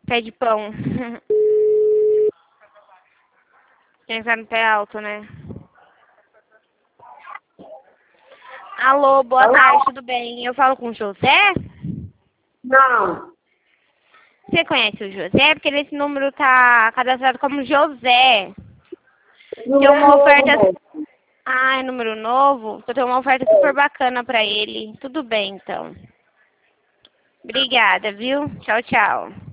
Pé de pão. Tem que estar no pé alto, né? Alô, boa tarde, tudo bem? Eu falo com o José? Não. Você conhece o José? Porque nesse número tá cadastrado como José. Tem Não é uma novo, oferta... moço. Ah, é número novo? Eu tenho uma oferta super bacana pra ele. Tudo bem, então. Obrigada, viu? Tchau, tchau.